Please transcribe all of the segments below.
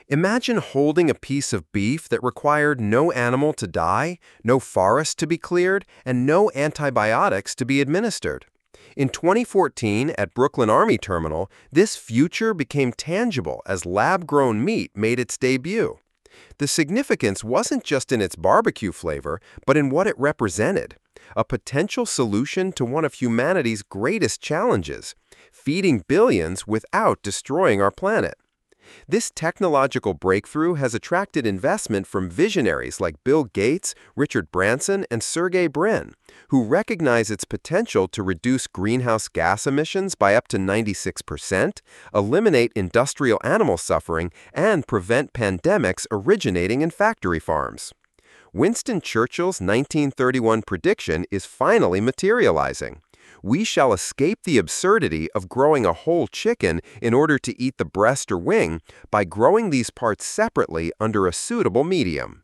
Imagine holding a piece of beef that required no animal to die, no forest to be cleared, and no antibiotics to be administered. In 2014, at Brooklyn Army Terminal, this future became tangible as lab-grown meat made its debut. The significance wasn't just in its barbecue flavor, but in what it represented: a potential solution to one of humanity's greatest challenges, feeding billions without destroying our planet. This technological breakthrough has attracted investment from visionaries like Bill Gates, Richard Branson, and Sergey Brin, who recognize its potential to reduce greenhouse gas emissions by up to 96%, eliminate industrial animal suffering, and prevent pandemics originating in factory farms. Winston Churchill's 1931 prediction is finally materializing. We shall escape the absurdity of growing a whole chicken in order to eat the breast or wing by growing these parts separately under a suitable medium.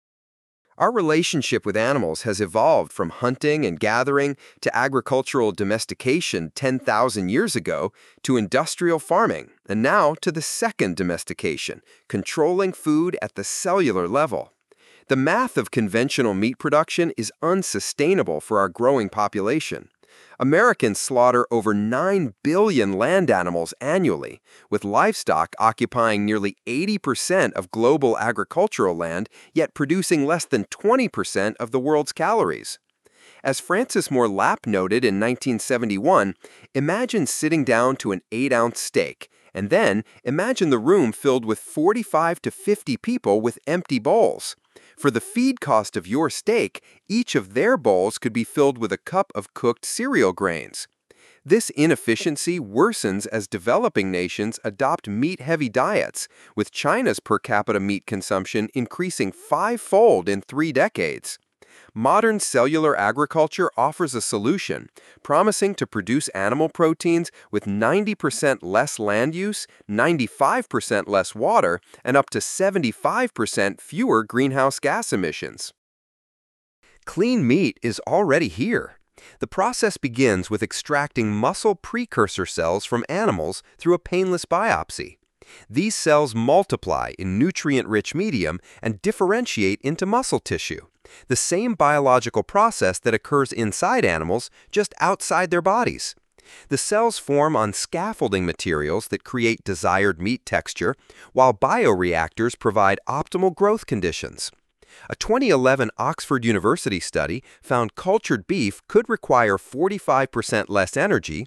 Our relationship with animals has evolved from hunting and gathering to agricultural domestication 10,000 years ago to industrial farming, and now to the second domestication, controlling food at the cellular level. The math of conventional meat production is unsustainable for our growing population. Americans slaughter over 9 billion land animals annually, with livestock occupying nearly 80% of global agricultural land, yet producing less than 20% of the world's calories. As Francis Moore Lapp noted in 1971, imagine sitting down to an 8-ounce steak, and then imagine the room filled with 45 to 50 people with empty bowls. For the feed cost of your steak, each of their bowls could be filled with a cup of cooked cereal grains. This inefficiency worsens as developing nations adopt meat-heavy diets, with China's per capita meat consumption increasing 5-fold in 3 decades. Modern cellular agriculture offers a solution, promising to produce animal proteins with 90% less land use, 95% less water, and up to 75% fewer greenhouse gas emissions. Clean meat is already here. The process begins with extracting muscle precursor cells from animals through a painless biopsy. These cells multiply in nutrient-rich medium and differentiate into muscle tissue, the same biological process that occurs inside animals, just outside their bodies. The cells form on scaffolding materials that create desired meat texture, while bioreactors provide optimal growth conditions. A 2011 Oxford University study found cultured beef could require 45% less energy,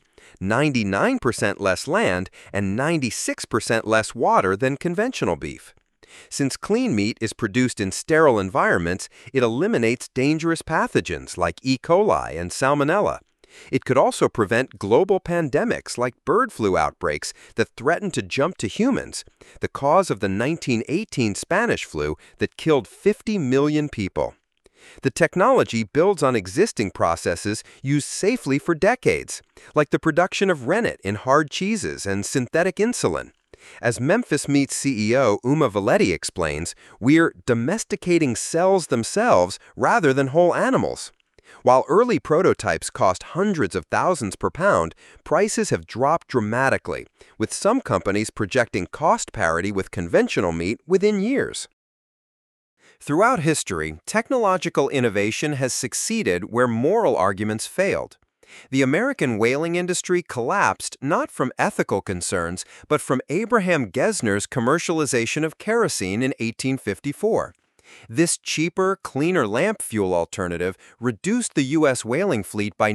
99% less land, and 96% less water than conventional beef. Since clean meat is produced in sterile environments, it eliminates dangerous pathogens like E. coli and Salmonella. It could also prevent global pandemics like bird flu outbreaks that threaten to jump to humans, the cause of the 1918 Spanish flu that killed 50 million people. The technology builds on existing processes used safely for decades, like the production of rennet in hard cheeses and synthetic insulin. As Memphis Meat's CEO Uma Valeti explains, we're domesticating cells themselves rather than whole animals. While early prototypes cost hundreds of thousands per pound, prices have dropped dramatically, with some companies projecting cost parity with conventional meat within years. Throughout history, technological innovation has succeeded where moral arguments failed. The American whaling industry collapsed not from ethical concerns, but from Abraham Gesner's commercialization of kerosene in 1854. This cheaper, cleaner lamp fuel alternative reduced the U.S. whaling fleet by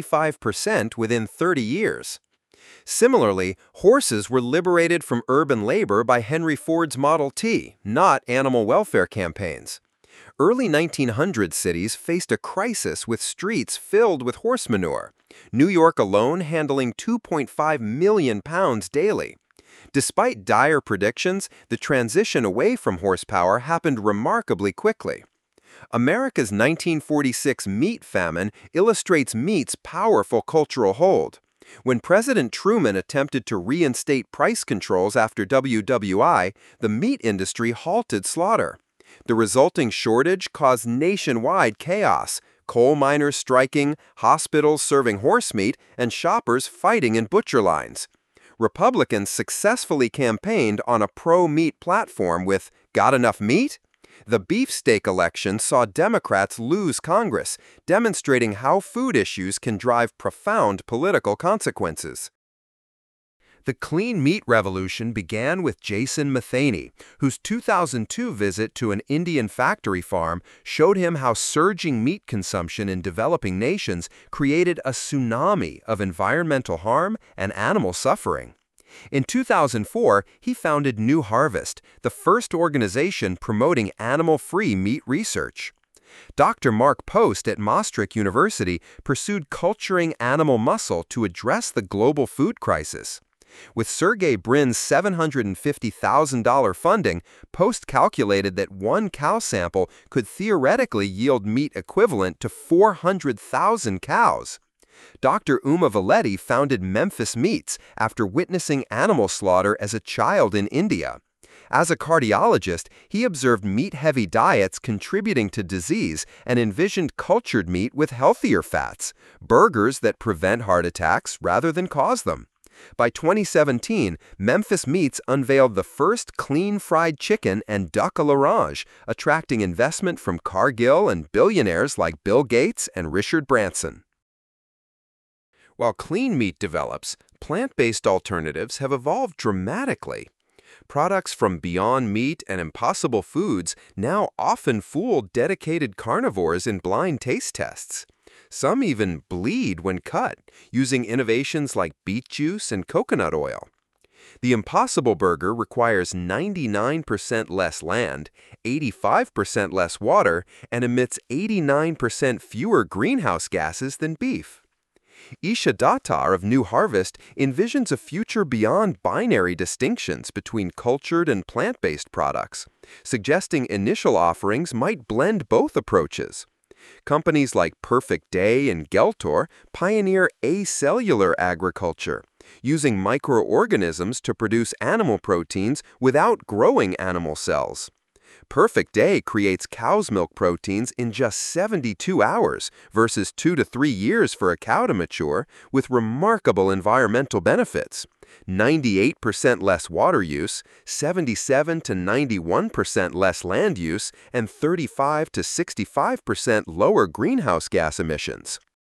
95% within 30 years. Similarly, horses were liberated from urban labor by Henry Ford's Model T, not animal welfare campaigns. Early 1900s cities faced a crisis with streets filled with horse manure, New York alone handling 2.5 million pounds daily. Despite dire predictions, the transition away from horsepower happened remarkably quickly. America's 1946 meat famine illustrates meat's powerful cultural hold. When President Truman attempted to reinstate price controls after WWI, the meat industry halted slaughter. The resulting shortage caused nationwide chaos, coal miners striking, hospitals serving horse meat, and shoppers fighting in butcher lines. Republicans successfully campaigned on a pro-meat platform with "Got enough meat?" The beefsteak election saw Democrats lose Congress, demonstrating how food issues can drive profound political consequences. The clean meat revolution began with Jason Matheny, whose 2002 visit to an Indian factory farm showed him how surging meat consumption in developing nations created a tsunami of environmental harm and animal suffering. In 2004, he founded New Harvest, the first organization promoting animal-free meat research. Dr. Mark Post at Maastricht University pursued culturing animal muscle to address the global food crisis. With Sergey Brin's $750,000 funding, Post calculated that one cow sample could theoretically yield meat equivalent to 400,000 cows. Dr. Uma Valeti founded Memphis Meats after witnessing animal slaughter as a child in India. As a cardiologist, he observed meat-heavy diets contributing to disease and envisioned cultured meat with healthier fats, burgers that prevent heart attacks rather than cause them. By 2017, Memphis Meats unveiled the first clean fried chicken and duck à l'orange, attracting investment from Cargill and billionaires like Bill Gates and Richard Branson. While clean meat develops, plant-based alternatives have evolved dramatically. Products from Beyond Meat and Impossible Foods now often fool dedicated carnivores in blind taste tests. Some even bleed when cut, using innovations like beet juice and coconut oil. The Impossible Burger requires 99% less land, 85% less water, and emits 89% fewer greenhouse gases than beef. Isha Dattar of New Harvest envisions a future beyond binary distinctions between cultured and plant-based products, suggesting initial offerings might blend both approaches. Companies like Perfect Day and Geltor pioneer acellular agriculture, using microorganisms to produce animal proteins without growing animal cells. Perfect Day creates cow's milk proteins in just 72 hours versus 2 to 3 years for a cow to mature, with remarkable environmental benefits. 98% less water use, 77 to 91% less land use, and 35 to 65% lower greenhouse gas emissions.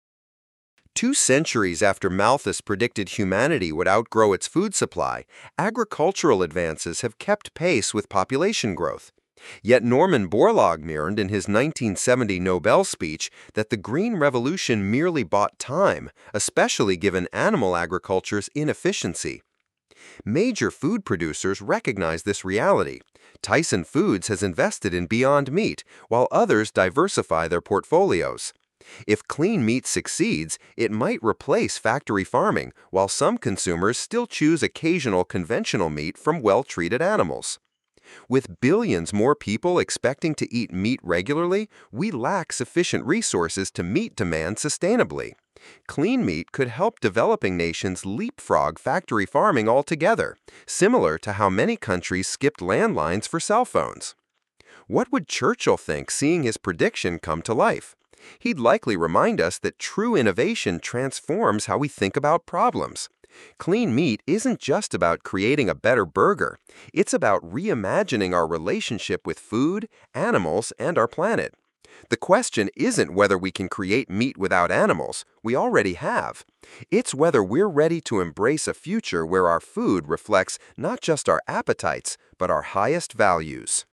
2 centuries after Malthus predicted humanity would outgrow its food supply, agricultural advances have kept pace with population growth. Yet Norman Borlaug warned in his 1970 Nobel speech that the Green Revolution merely bought time, especially given animal agriculture's inefficiency. Major food producers recognize this reality. Tyson Foods has invested in Beyond Meat, while others diversify their portfolios. If clean meat succeeds, it might replace factory farming, while some consumers still choose occasional conventional meat from well-treated animals. With billions more people expecting to eat meat regularly, we lack sufficient resources to meet demand sustainably. Clean meat could help developing nations leapfrog factory farming altogether, similar to how many countries skipped landlines for cell phones. What would Churchill think seeing his prediction come to life? He'd likely remind us that true innovation transforms how we think about problems. Clean meat isn't just about creating a better burger. It's about reimagining our relationship with food, animals, and our planet. The question isn't whether we can create meat without animals. We already have. It's whether we're ready to embrace a future where our food reflects not just our appetites, but our highest values.